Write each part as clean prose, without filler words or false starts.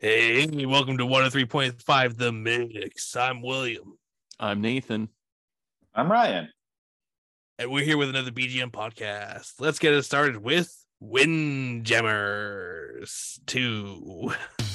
Hey, welcome to 103.5 The Mix. I'm William. I'm Nathan. I'm Ryan. And we're here with another BGM podcast. Let's get it started with Windjammers 2.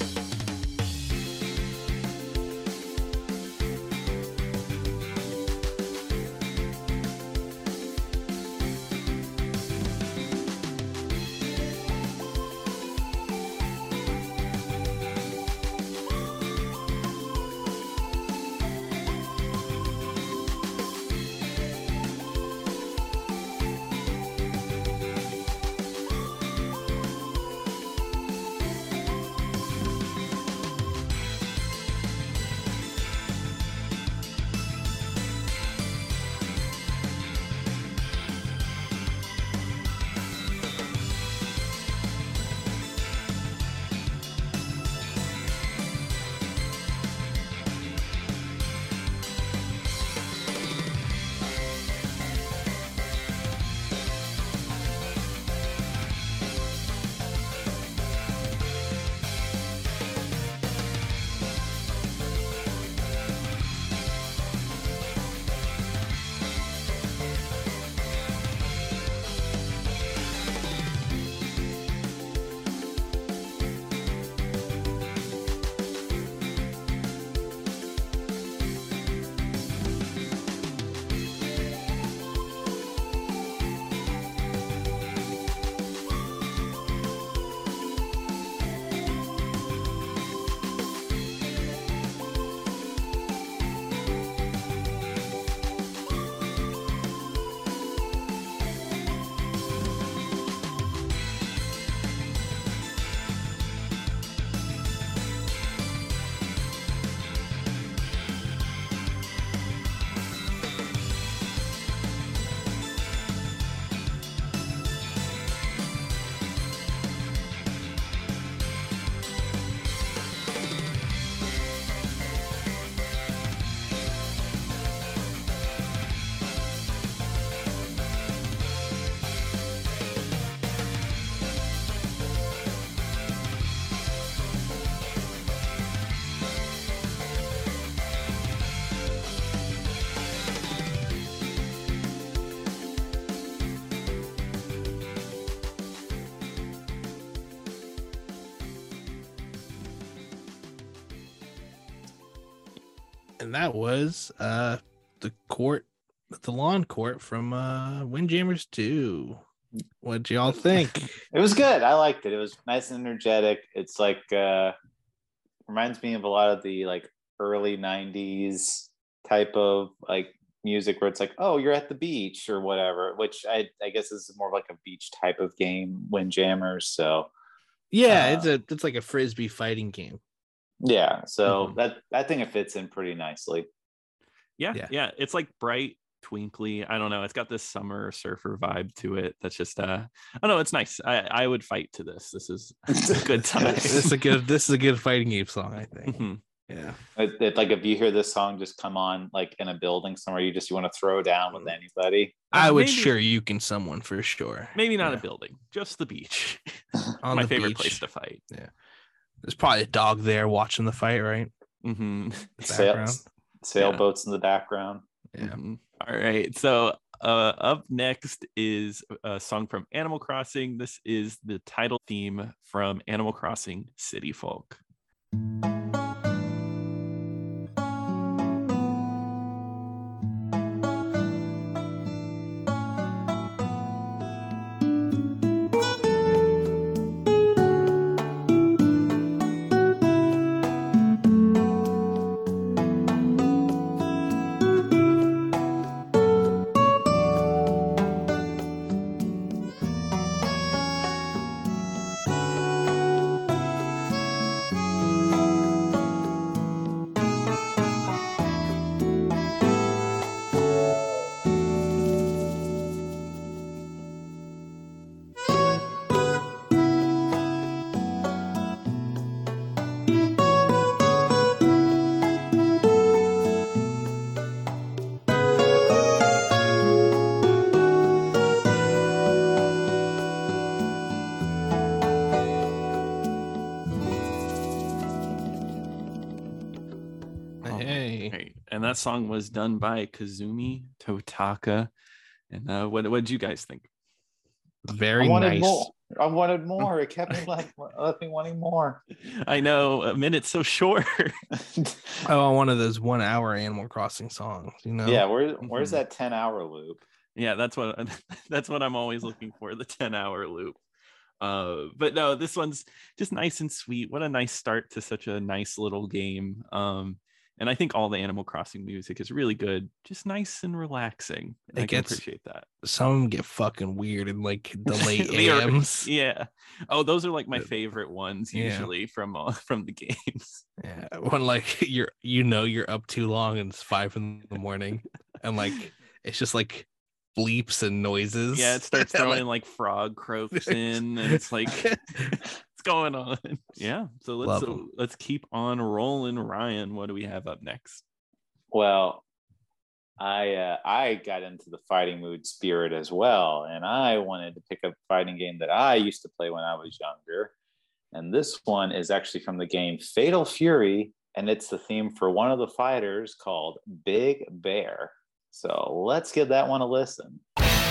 And that was the lawn court from Windjammers 2. What'd y'all think? It was good. I liked it. It was nice and energetic. It's like reminds me of a lot of the like early 90s type of like music where it's like, oh, you're at the beach or whatever, which I guess is more like a beach type of game, Windjammers. So yeah, it's like a frisbee fighting game. Yeah, so that I think it fits in pretty nicely. Yeah. It's like bright, twinkly. I don't know. It's got this summer surfer vibe to it. That's just I don't know. It's nice. I would fight to this. This is a good time. This is a good fighting game song, I think. Mm-hmm. Yeah. It, like if you hear this song just come on like in a building somewhere, you want to throw down with anybody. I would sure you can someone for sure. Maybe not a building, just the beach. On my the favorite beach. Place to fight. Yeah. There's probably a dog there watching the fight, right? Mm-hmm. Sailboats in the background. Yeah. Mm-hmm. All right. So up next is a song from Animal Crossing. This is the title theme from Animal Crossing City Folk. Hey. Right. And that song was done by Kazumi Totaka. And what did you guys think? Very I wanted nice. more. I wanted more. It kept me left me wanting more. I know, a minute's so short. Oh, one of those 1 hour Animal Crossing songs, you know? Yeah, where's that 10-hour loop? Yeah, that's what I'm always looking for, the 10-hour loop. But no, this one's just nice and sweet. What a nice start to such a nice little game. And I think all the Animal Crossing music is really good, just nice and relaxing. I can appreciate that. Some of them get fucking weird in like the late The AMs. Yeah. Oh, those are like my favorite ones usually from the games. Yeah, when like you're up too long and it's 5 a.m, and like it's just like bleeps and noises. Yeah, it starts throwing like frog croaks in, and it's like what's going on? Yeah, so let's keep on rolling. Ryan, what do we have up next? Well, I got into the fighting mood spirit as well, and I wanted to pick a fighting game that I used to play when I was younger. And this one is actually from the game Fatal Fury, and it's the theme for one of the fighters called Big Bear. So let's give that one a listen.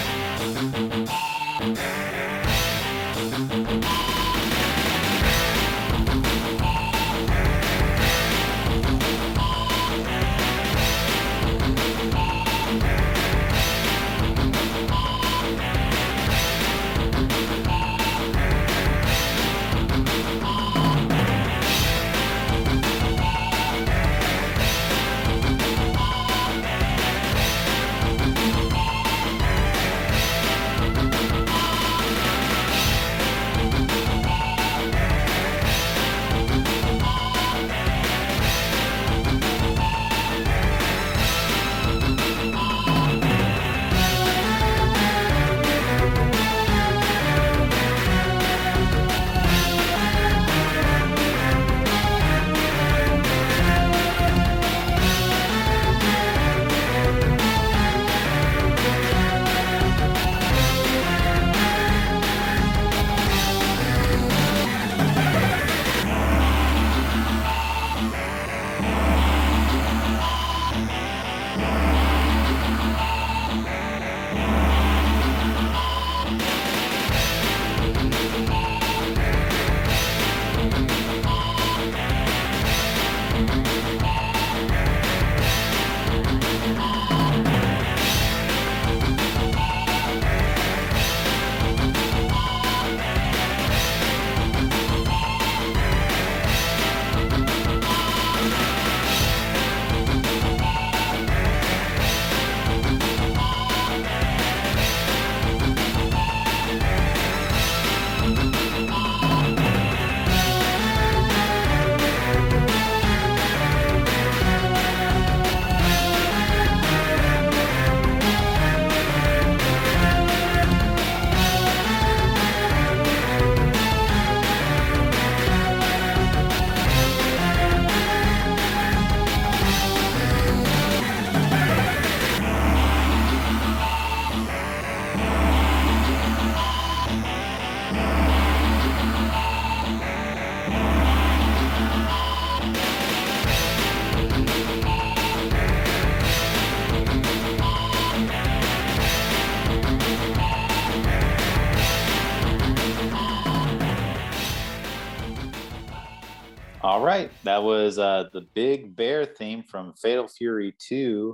All right, that was the Big Bear theme from Fatal Fury 2.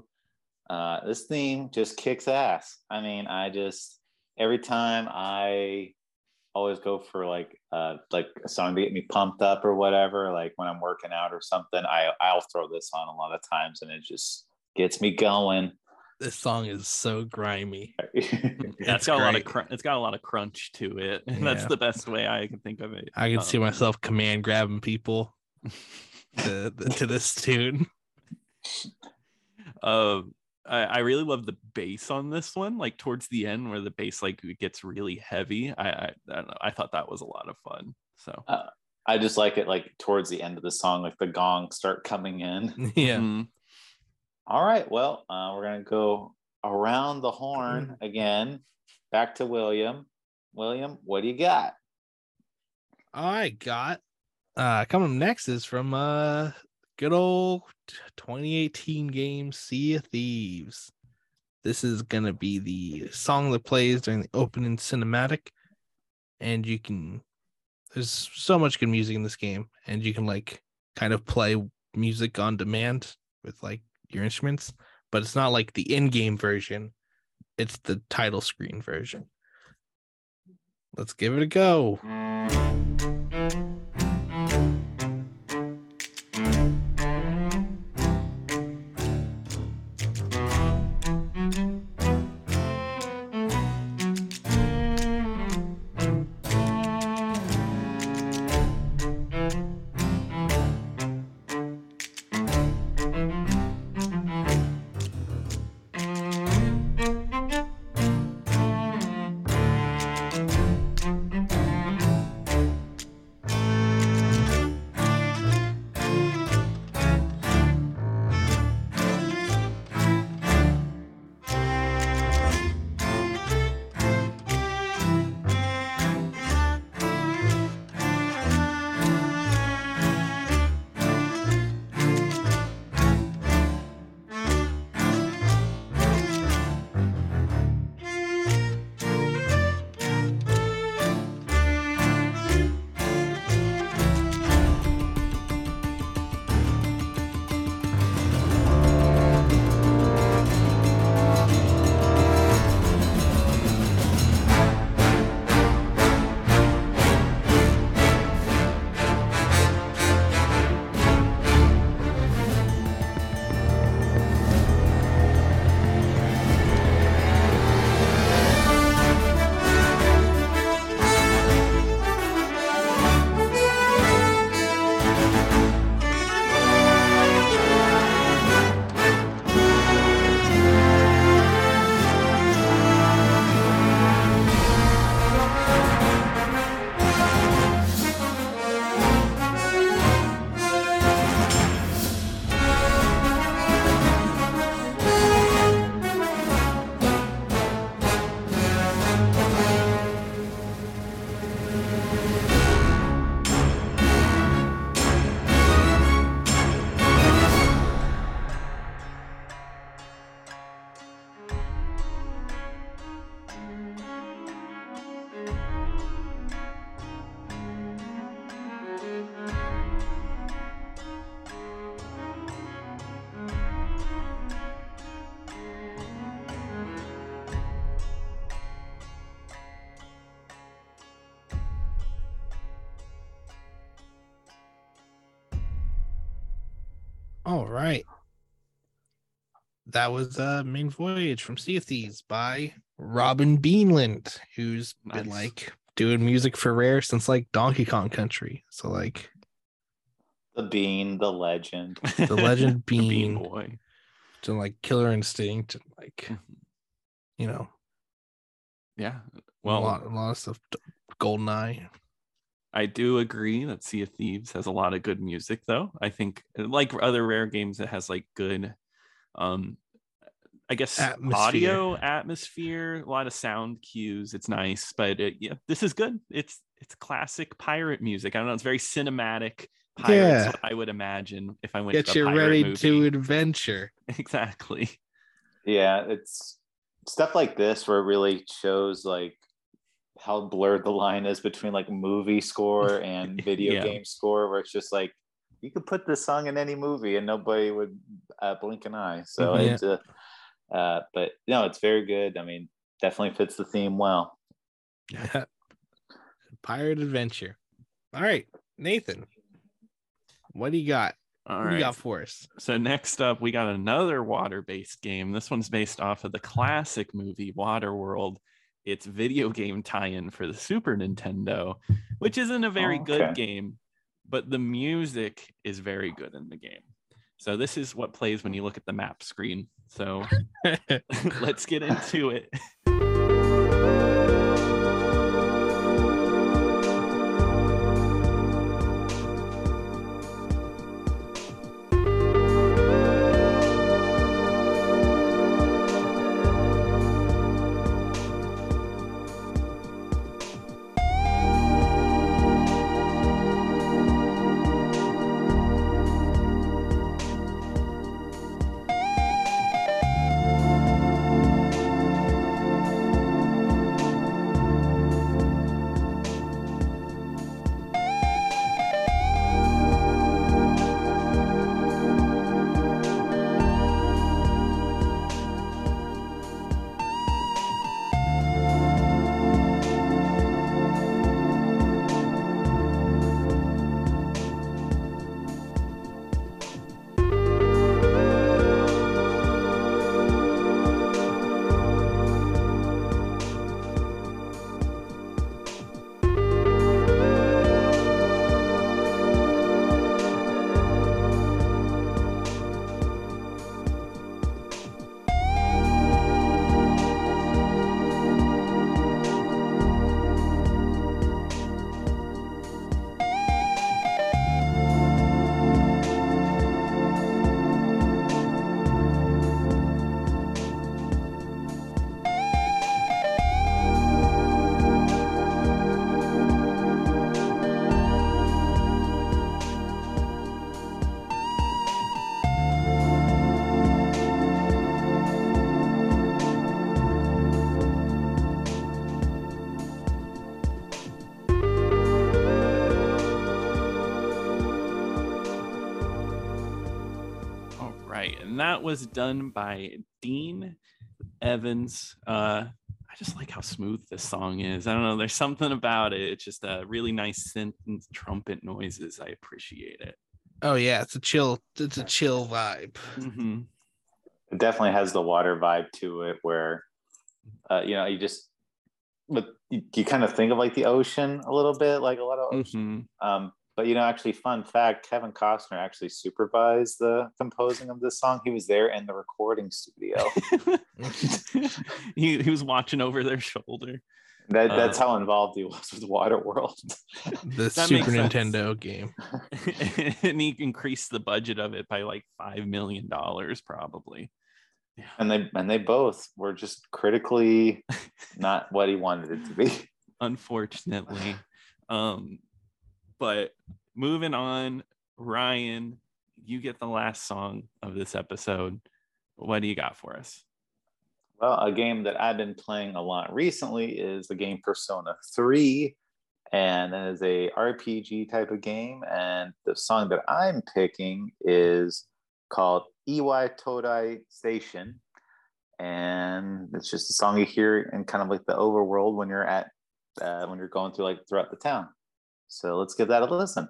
This theme just kicks ass. I mean, every time I always go for like a song to get me pumped up or whatever, like when I'm working out or something, I'll throw this on a lot of times and it just gets me going. This song is so grimy. It's got a lot of crunch to it, and that's the best way I can think of it. I can see myself command grabbing people to this tune. I really love the bass on this one, like towards the end where the bass like gets really heavy. I don't know, I thought that was a lot of fun. So I just like it like towards the end of the song, like the gongs start coming in. Yeah. Mm-hmm. All right, well, we're gonna go around the horn again, back to William. William, what do you got? I got coming next is from good old 2018 game Sea of Thieves. This is gonna be the song that plays during the opening cinematic, and there's so much good music in this game, and you can like kind of play music on demand with like your instruments, but it's not like the in-game version, it's the title screen version. Let's give it a go. All right. That was Main Voyage from Sea of Thieves by Robin Beanland, who's been like doing music for Rare since like Donkey Kong Country. So like the Bean, the legend Bean, Bean Boy, to like Killer Instinct and like yeah, well, a lot of stuff. GoldenEye. I do agree that Sea of Thieves has a lot of good music, though. I think, like other Rare games, it has like good, I guess, audio atmosphere, a lot of sound cues. It's nice, but this is good. It's classic pirate music. I don't know. It's very cinematic. Pirates, what I would imagine if I went to a pirate ready movie. To adventure. Exactly. Yeah, it's stuff like this where it really shows like how blurred the line is between like movie score and video game score, where it's just like you could put this song in any movie and nobody would blink an eye. So it's but no, it's very good. I mean, definitely fits the theme well. Pirate adventure. All right, Nathan, what do you got? What do you got for us? So next up, we got another water-based game. This one's based off of the classic movie Waterworld. It's video game tie-in for the Super Nintendo, which isn't a very good game, but the music is very good in the game. So this is what plays when you look at the map screen. So let's get into it. right, and that was done by Dean Evans. I just like how smooth this song is. I don't know, there's something about it. It's just a really nice synth and trumpet noises. I appreciate it. Oh yeah, it's a chill vibe. Mm-hmm. It definitely has the water vibe to it, where you just, but you kind of think of like the ocean a little bit, like a lot of ocean. But actually, fun fact, Kevin Costner actually supervised the composing of this song. He was there in the recording studio. he was watching over their shoulder. That's how involved he was with Waterworld. The Super Nintendo game. And he increased the budget of it by like $5 million probably. Yeah. And they both were just critically not what he wanted it to be. Unfortunately. But moving on, Ryan, you get the last song of this episode. What do you got for us? Well, a game that I've been playing a lot recently is the game Persona 3. And that is a RPG type of game. And the song that I'm picking is called Iwai Todai Station. And it's just a song you hear in kind of like the overworld when you're going through like throughout the town. So let's give that a listen.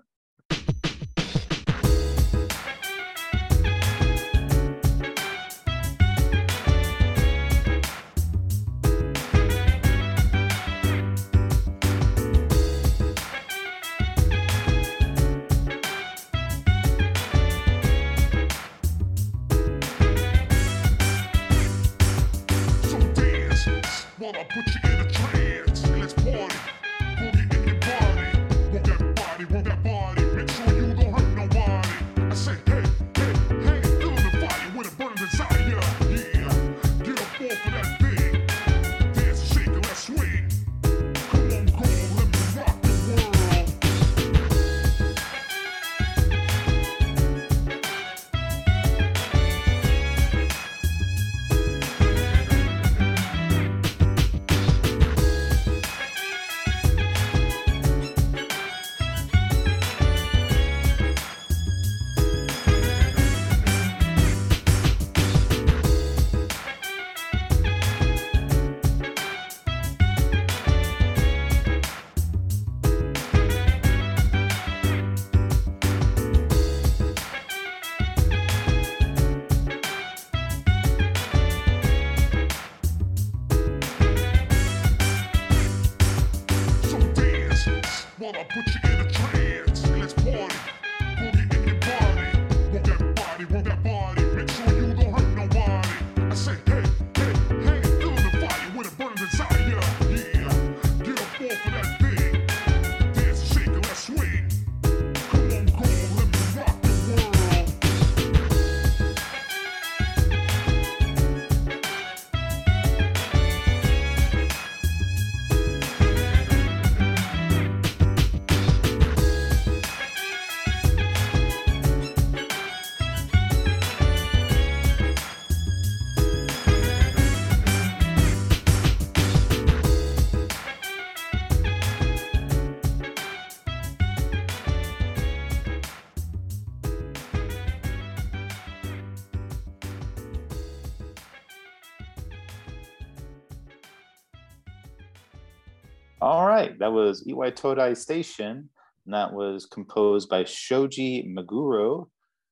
All right, that was Iwai Todai Station, and that was composed by Shoji Meguro.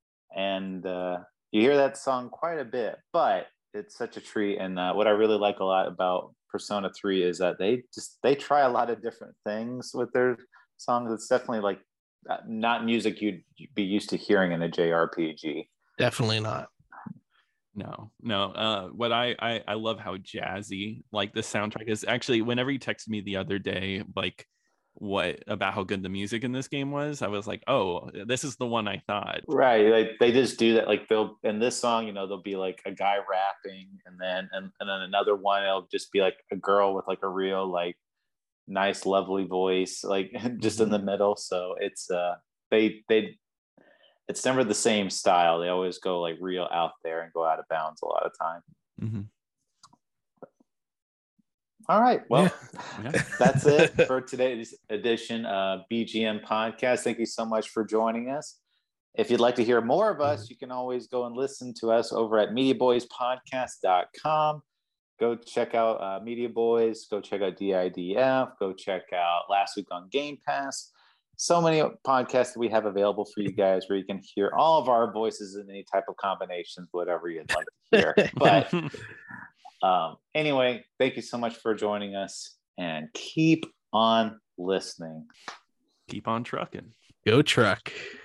And you hear that song quite a bit, but it's such a treat. And what I really like a lot about Persona 3 is that they try a lot of different things with their songs. It's definitely like not music you'd be used to hearing in a JRPG. Definitely not. No. What I love how jazzy like the soundtrack is. Actually, whenever you texted me the other day, like what about how good the music in this game was, I was like, oh, this is the one I thought. Right, like they just do that. Like they'll in this song, there'll be like a guy rapping, and then another one, it'll just be like a girl with like a real like nice, lovely voice, like just in the middle. So it's it's never the same style. They always go like real out there and go out of bounds a lot of time. Mm-hmm. All right. Well, yeah. That's it for today's edition of BGM Podcast. Thank you so much for joining us. If you'd like to hear more of us, you can always go and listen to us over at MediaBoysPodcast.com. Go check out Media Boys. Go check out DIDF. Go check out Last Week on Game Pass. So many podcasts that we have available for you guys where you can hear all of our voices in any type of combinations, whatever you'd like to hear. But anyway, thank you so much for joining us, and keep on listening. Keep on trucking. Go truck.